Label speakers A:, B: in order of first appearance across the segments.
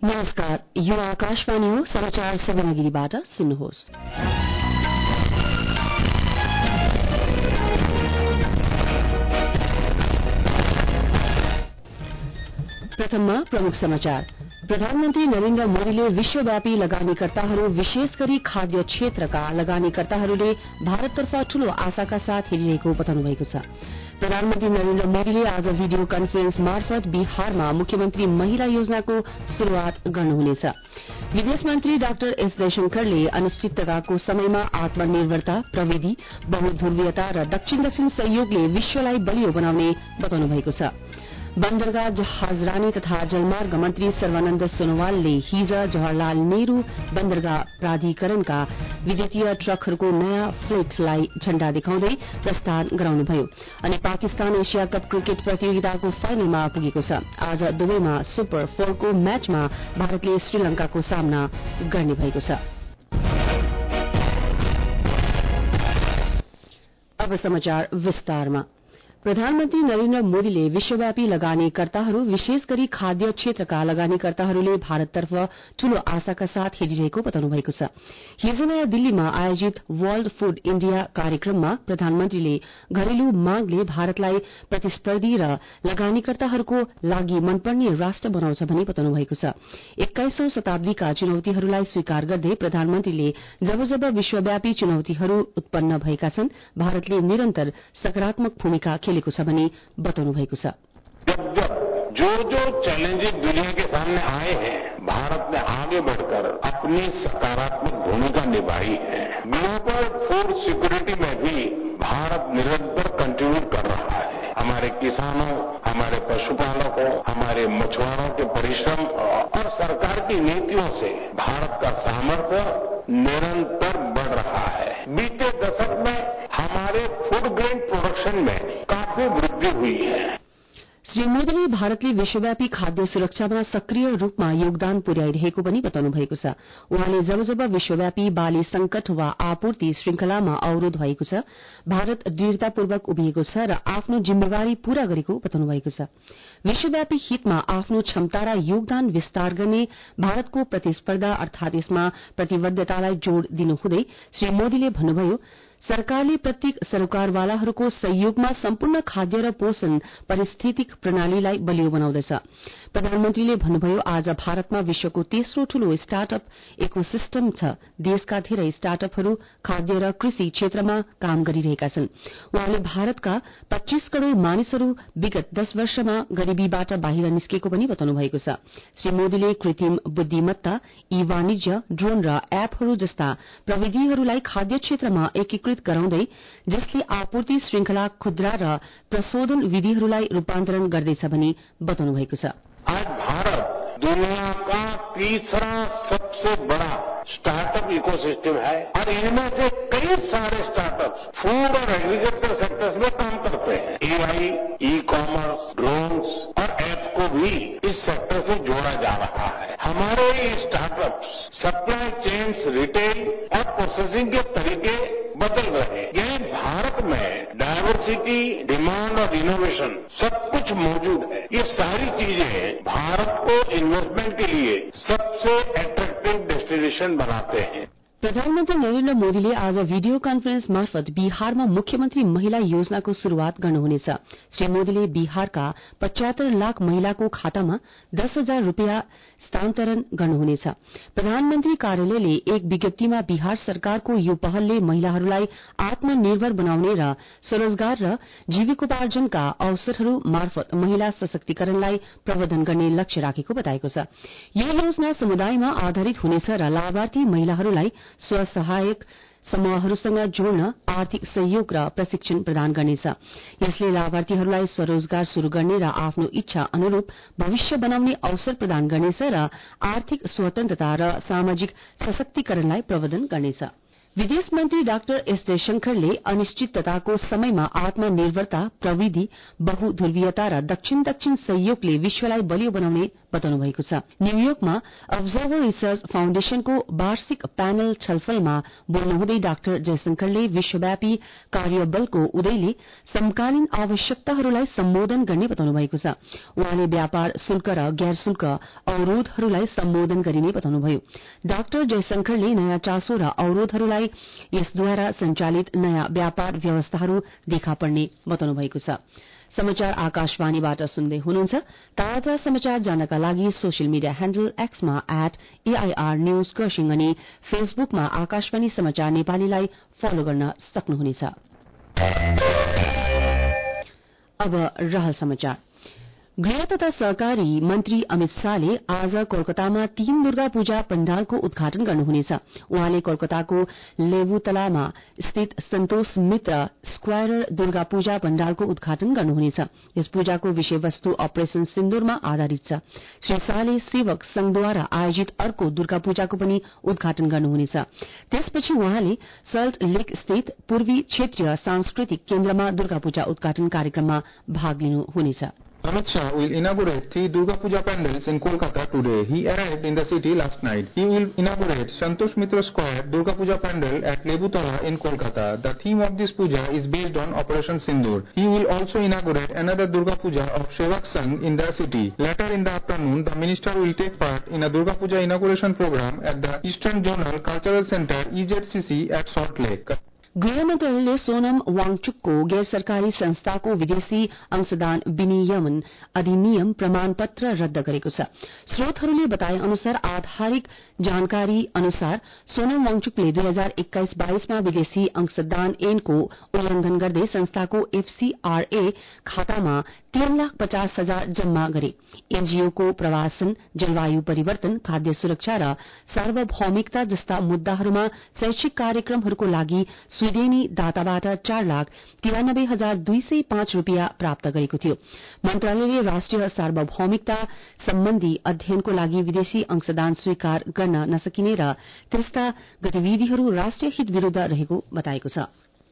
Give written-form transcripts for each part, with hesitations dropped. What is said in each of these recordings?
A: नमस्कार, यो आकाशवाणी हो। समाचार सगनगिरीबाट सुन्नुहोस्। प्रथममा प्रमुख समाचार। प्रधानमन्त्री नरेन्द्र मोदीले विश्वव्यापी लगानीकर्ताहरू, विशेष गरी खाद्य क्षेत्रका लगानीकर्ताहरूले भारततर्फ ठूलो आशाका साथ हेरिरहेको बताउनु भएको छ। प्रधानमन्त्री नरेन्द्र मोदीले आज भिडियो कन्फरेन्स मार्फत बिहारमा मुख्यमन्त्री महिला योजनाको शुरूआत गर्नुहुनेछ। विदेश मन्त्री डाक्टर एस जयशंकरले अनिश्चितताको समयमा आत्मनिर्भरता, प्रविधि, बहुध्रुवीयता र दक्षिण सहयोगले विश्वलाई बलियो बनाउने बताउनु भएको छ। बन्दरगाह जहाजरानी तथा जलमार्ग मन्त्री सर्वानन्द सोनोवालले हिज जवाहरलाल नेहरू बन्दरगाह प्राधिकरणका विद्युतीय ट्रकहरूको नयाँ फ्लीटलाई झण्डा देखाउँदै प्रस्थान गराउनुभयो अनि पाकिस्तान एशिया कप क्रिकेट प्रतियोगिताको फाइनलमा पुगेको छ। आज दुबईमा सुपर 4 को म्याचमा भारतले श्रीलंकाको सामना गर्ने भएको छ। अब समाचार विस्तारमा। प्रधानमन्त्री नरेन्द्र मोदीले विश्वव्यापी लगानीकर्ताहरू, विशेष गरी खाद्य क्षेत्रका लगानीकर्ताहरूले भारततर्फ ठूलो आशाका साथ हेरिरहेको बताउनु भएको छ। हिज नयाँ दिल्लीमा आयोजित वर्ल्ड फूड इण्डिया कार्यक्रममा प्रधानमन्त्रीले घरेलु मागले भारतलाई प्रतिस्पर्धी र लगानीकर्ताहरूको लागि मनपर्ने राष्ट्र बनाउँछ भनी बताउनु भएको छ। 21औं शताब्दीका चुनौतीहरूलाई स्वीकार गर्दै प्रधानमन्त्रीले जब विश्वव्यापी चुनौतीहरू उत्पन्न भएका छन्, भारतले निरन्तर सकारात्मक भूमिका खेलेको छ भनी बताउनु भएको छ।
B: जब जो चैलेंजेस दुनिया के सामने आए हैं, भारत ने आगे बढ़कर अपनी सकारात्मक भूमिका निभाई है। ग्लोबल फूड सिक्योरिटी में भी भारत निरंतर कंट्रीब्यूट कर रहा है। हमारे किसानों, हमारे पशुपालकों, हमारे मछुआरों के परिश्रम और सरकार की नीतियों से भारत का सामर्थ्य निरंतर बढ़ रहा है। बीते दशक में हमारे फूड ग्रेन प्रोडक्शन में काफी वृद्धि हुई है।
A: श्री मोदीले भारतले विश्वव्यापी खाद्य सुरक्षामा सक्रिय रूपमा योगदान पुर्याइरहेको पनि बताउनु भएको छ। उहाँले जब विश्वव्यापी बाली संकट वा आपूर्ति श्रृंखलामा अवरोध भएको छ, भारत दृढ़तापूर्वक उभिएको छ र आफ्नो जिम्मेवारी पूरा गरेको बताउनु भएको छ। विश्वव्यापी हितमा आफ्नो क्षमता र योगदान विस्तार गर्ने भारतको प्रतिस्पर्धा अर्थात यसमा प्रतिबद्धतालाई जोड़ दिनुहुँदै श्री मोदीले भन्नुभयो, सरकारले प्रत्येक सरोकारवालाहरूको सहयोगमा सम्पूर्ण खाद्य र पोषण पारिस्थितिक प्रणालीलाई बलियो बनाउँदछ। प्रधानमन्त्रीले भन्नुभयो, आज भारतमा विश्वको तेस्रो ठूलो स्टार्टअप इकोसिस्टम छ। देशका धेरै स्टार्टअपहरू खाद्य र कृषि क्षेत्रमा काम गरिरहेका छन्। उहाँले भारतका 25 करोड़ मानिसहरू विगत 10 वर्षमा गरीबीबाट बाहिर निस्केको पनि बताउनु भएको छ। श्री मोदीले कृत्रिम बुद्धिमत्ता, ई-वाणिज्य, ड्रोन र एपहरू जस्ता प्रविधिहरूलाई खाद्य क्षेत्रमा एकीकृत गराउँदै जसले आपूर्ति श्रृंखला, खुद्रा र प्रशोधन विधिहरूलाई रूपान्तरण गर्दैछ भनी बताउनु भएको छ।
B: आज भारत दुनिया का तीसरा सबसे बड़ा स्टार्टअप इकोसिस्टम है और इनमें से कई सारे स्टार्टअप्स फूड और एग्रीकल्चर सेक्टर्स में काम करते हैं। एआई, ई-कॉमर्स, ड्रोन्स और ऐप को भी इस सेक्टर से जोड़ा जा रहा है। हमारे ये स्टार्टअप्स सप्लाई चेन्स, रिटेल और प्रोसेसिंग के तरीके बदल रहे हैं। यानी भारत में डायवर्सिटी, डिमांड और इनोवेशन सब कुछ मौजूद है। ये सारी चीजें भारत को इन्वेस्टमेंट के लिए सबसे अट्रैक्टिव डेस्टिनेशन बनाते हैं।
A: प्रधानमन्त्री नरेन्द्र मोदीले आज भिडियो कन्फरेन्स मार्फत बिहारमा मुख्यमन्त्री महिला योजनाको शुरूआत गर्नुहुनेछ। श्री मोदीले बिहारका 75 लाख महिलाको खातामा 10,000 रूपियाँ स्थानान्तरण गर्नुहुनेछ। प्रधानमन्त्री कार्यालयले एक विज्ञप्तिमा बिहार सरकारको यो पहलले महिलाहरूलाई आत्मनिर्भर बनाउने र स्वरोजगार र जीविकोपार्जनका अवसरहरू मार्फत महिला सशक्तिकरणलाई प्रवर्धन गर्ने लक्ष्य राखेको बताएको छ। यो योजना समुदायमा आधारित हुनेछ र लाभार्थी महिलाहरूलाई स्वसहायक समूहहरूसँग जोड्न आर्थिक सहयोग र प्रशिक्षण प्रदान गर्नेछ। यसले लाभार्थीहरूलाई स्वरोजगार शुरू गर्ने र आफ्नो इच्छा अनुरूप भविष्य बनाउने अवसर प्रदान गर्नेछ र आर्थिक स्वतन्त्रता र सामाजिक सशक्तिकरणलाई प्रवर्धन गर्नेछ। विदेश मन्त्री डाक्टर एस जयशंकरले अनिश्चितताको समयमा आत्मनिर्भरता, प्रविधि, बहुध्रुवीयता र दक्षिण दक्षिण सहयोगले विश्वलाई बलियो बनाउने बताउनु भएको छ। न्यूयोर्कमा अब्जर्भर रिसर्च फाउण्डेशनको वार्षिक प्यानल छलफलमा बोल्नुहुँदै डाक्टर जयशंकरले विश्वव्यापी कार्यबलको उदयले समकालीन आवश्यकताहरूलाई सम्बोधन गर्ने बताउनु भएको छ। उहाँले व्यापार शुल्क र गैर शुल्क अवरोधहरूलाई सम्बोधन गरिने बताउनुभयो। डाक्टर जयशंकरले नयाँ चासो र अवरोधहरूलाई यसद्वारा संचालित नयाँ व्यापार व्यवस्थाहरू देखा पर्ने बताउनु भएको छ। समाचार आकाशवाणीबाट सुन्दै हुनुहुन्छ। ताजा समाचार जान्नका लागि सोशल मिडिया ह्यान्डल एक्समा @AIR न्यूज खरसाङ अनि फेसबुकमा आकाशवाणी समाचार नेपालीलाई फलो गर्न सक्नुहुनेछ। अब रहल समाचार। गृह तथा सहकारी मन्त्री अमित शाहले आज कोलकातामा 3 दुर्गा पूजा पण्डालको उद्घाटन गर्नुहुनेछ। उहाँले कोलकाताको लेबुतलामा स्थित सन्तोष मित्र स्क्वायर दुर्गा पूजा पण्डालको उद्घाटन गर्नुहुनेछ। यस पूजाको विषयवस्तु अपरेशन सिन्दूरमा आधारित छ। श्री शाहले सेवक संघद्वारा आयोजित अर्को दुर्गा पूजाको पनि उद्घाटन गर्नुहुनेछ। त्यसपछि उहाँले सल्ट लेक स्थित पूर्वी क्षेत्रीय सांस्कृतिक केन्द्रमा दुर्गा पूजा उद्घाटन कार्यक्रममा भाग लिनुहुनेछ।
C: Amit Shah will inaugurate 3 Durga Puja pandals in Kolkata today. He arrived in the city last night. He will inaugurate Santosh Mitra Square Durga Puja pandal at Lebutala in Kolkata. The theme of this puja is based on Operation Sindoor. He will also inaugurate another Durga Puja of Sevak Sangh in the city. Later in the afternoon, the minister will take part in a Durga Puja inauguration program at the Eastern Zonal Cultural Center EZCC at Salt Lake.
A: गृह मन्त्रालयले सोनम वाङचुकको गैर सरकारी संस्थाको विदेशी अंशदान विनियमन अधिनियम प्रमाणपत्र रद्द गरेको छ। स्रोतहरूले बताए अनुसार आधारिक जानकारी अनुसार सोनम वाङचुकले 2021-22 मा विदेशी अंशदान ऐनको उल्लंघन गर्दै संस्थाको FCRA खातामा 3,50,000 जम्मा गरे। एनजीओको प्रवासन, जलवायु परिवर्तन, खाद्य सुरक्षा र सार्वभौमिकता जस्ता मुद्दाहरूमा शैक्षिक कार्यक्रमहरूको लागि स्वीडेनी दाताबाट 4,93,205 रूपियाँ प्राप्त गरेको थियो। मन्त्रालयले राष्ट्रिय सार्वभौमिकता सम्बन्धी अध्ययनको लागि विदेशी अंशदान स्वीकार गर्न नसकिने र त्यस्ता गतिविधिहरू राष्ट्रिय हित विरूद्ध रहेको बताएको छ।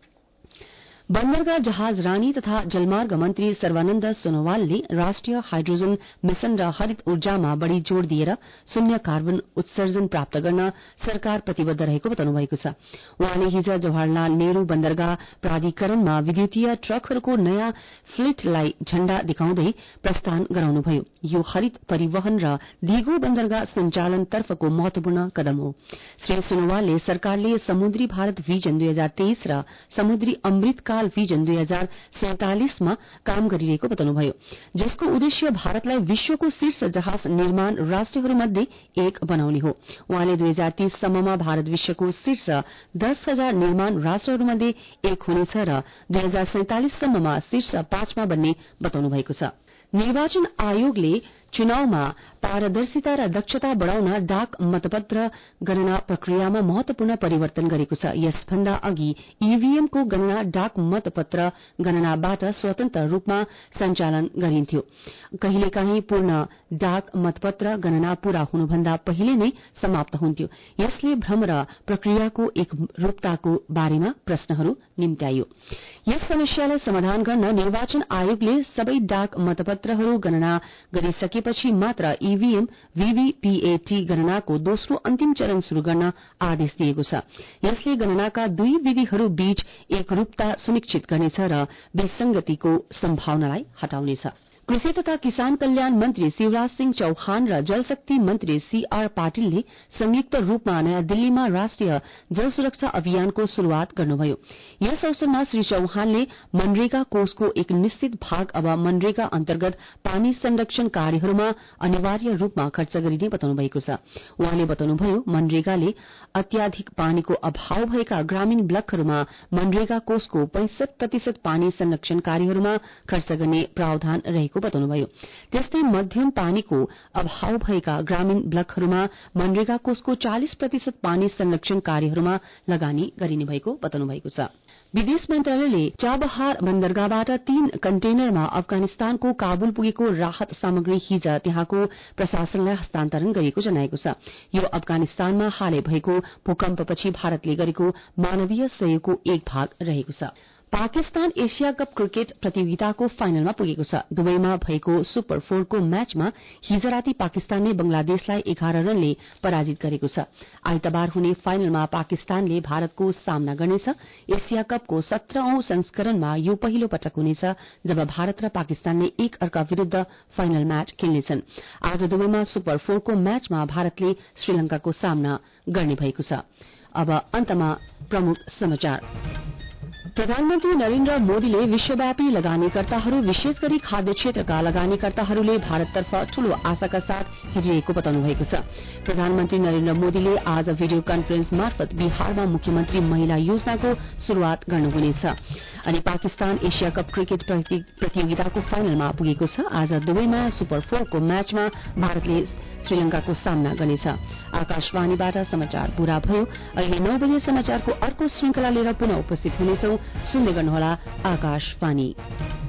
A: बन्दरगाह जहाज रानी तथा जलमार्ग मन्त्री सर्वानन्द सोनोवालले राष्ट्रिय हाइड्रोजन मिशन र हरित ऊर्जामा बढ़ी जोड़ दिएर शून्य कार्बन उत्सर्जन प्राप्त गर्न सरकार प्रतिबद्ध रहेको बताउनु भएको छ। उहाँले हिज जवाहरलाल नेहरू बन्दरगाह प्राधिकरणमा विद्युतीय ट्रकहरूको नयाँ फ्लीटलाई झण्डा देखाउँदै प्रस्थान गराउनुभयो। यो हरित परिवहन र दिगो बन्दरगाह सञ्चालन तर्फको महत्वपूर्ण कदम हो। श्री सोनोवालले सरकारले समुद्री भारत भिजन 2023 र समुद्री अमृतकाल भिजन 2047 मा काम गरिरहेको बताउनुभयो, जसको उद्देश्य भारतलाई विश्वको शीर्ष जहाज निर्माण राष्ट्रहरूमध्ये एक बनाउने हो। उहाँले 2030 सम्ममा भारत विश्वको शीर्ष 10,000 निर्माण राष्ट्रहरूमध्ये एक हुनेछ र 2047 सम्ममा शीर्ष 5 मा बन्ने बताउनु भएको छ। निर्वाचन आयोगले चुनावमा पारदर्शिता र दक्षता बढ़ाउन डाक मतपत्र गणना प्रक्रियामा महत्वपूर्ण परिवर्तन गरेको छ। यसभन्दा अघि ईवीएमको गणना डाक मतपत्र गणनाबाट स्वतन्त्र रूपमा सञ्चालन गरिन्थ्यो। कहिलेकाहीँ पूर्ण डाक मतपत्र गणना पूरा हुनुभन्दा पहिले नै समाप्त हुन्थ्यो। यसले भ्रम र प्रक्रियाको एकरूपताको बारेमा प्रश्नहरू निम्त्यायो। यस समस्यालाई समाधान गर्न निर्वाचन आयोगले सबै डाक मतपत्रहरू गणना गरिसकेपछि मात्र ईवीएम वीवीपीएटी गणनाको दोस्रो अन्तिम चरण शुरू गर्न आदेश दिएको छ। यसले गणनाका दुई विधिहरू बीच एकरूपता सुनिश्चित गर्नेछ र विसंगतिको सम्भावनालाई हटाउनेछ। कृषि तथा किसान कल्याण मन्त्री शिवराज सिंह चौहान र जलशक्ति मन्त्री सीआर पाटिलले संयुक्त रूपमा नयाँ दिल्लीमा राष्ट्रिय जल सुरक्षा अभियानको शुरूआत गर्नुभयो। यस अवसरमा श्री चौहानले मनरेगा कोषको एक निश्चित भाग अब मनरेगा अन्तर्गत पानी संरक्षण कार्यहरूमा अनिवार्य रूपमा खर्च गरिने बताउनु भएको छ। उहाँले बताउनुभयो, मनरेगाले अत्याधिक पानीको अभाव भएका ग्रामीण ब्लकहरूमा मनरेगा कोषको 65% पानी संरक्षण कार्यहरूमा खर्च गर्ने प्रावधान रहेको भएको बताउनुभयो। त्यस्तै मध्यम पानीको अभाव भएका ग्रामीण ब्लकहरूमा मनरेगा कोषको 40% पानी संरक्षण कार्यहरूमा लगानी गरिने भएको बताउनु भएको छ। विदेश मन्त्रालयले चाबहार बन्दरगाहबाट 3 कन्टेनरमा अफगानिस्तानको काबुल पुगेको राहत सामग्री हिज त्यहाँको प्रशासनलाई हस्तान्तरण गरिएको जनाएको छ। यो अफगानिस्तानमा हालै भएको भूकम्पपछि भारतले गरेको मानवीय सहयोगको एक भाग रहेको छ। पाकिस्तान एशिया कप क्रिकेट प्रतियोगिताको फाइनलमा पुगेको छ। दुबईमा भएको सुपर 4 को म्याचमा हिज राति पाकिस्तानले बंगलादेशलाई 11 रनले पराजित गरेको छ। आइतबार हुने फाइनलमा पाकिस्तानले भारतको सामना गर्नेछ। एशिया कपको 17औं संस्करणमा यो पहिलो पटक हुनेछ जब भारत र पाकिस्तानले एक अर्का विरूद्ध फाइनल म्याच खेल्नेछन्। आज दुबईमा सुपर 4 को म्याचमा भारतले श्रीलंकाको सामना गर्ने भएको छ। अब अन्तमा प्रमुख समाचार। प्रधानमन्त्री नरेन्द्र मोदीले विश्वव्यापी लगानीकर्ताहरू विशेष गरी खाद्य क्षेत्रका लगानीकर्ताहरूले भारततर्फ ठूलो आशाका साथ हेरिरहेको बताउनु भएको छ। प्रधानमन्त्री नरेन्द्र मोदीले आज भिडियो कन्फरेन्स मार्फत बिहारमा मुख्यमन्त्री महिला योजनाको शुरूआत गर्नुहुनेछ। अनि पाकिस्तान एशिया कप क्रिकेट प्रतियोगिताको फाइनलमा पुगेको छ। आज दुबईमा सुपर 4 को म्याचमा भारतले श्रीलंकाको सामना गर्नेछ। आकाशवाणीबाट समाचार पूरा भयो। अहिले 9 बजे समाचारको अर्को श्रृंखला लिएर पुनः उपस्थित हुनेछौं। सुन्दै गर्नुहोला आकाशवाणी।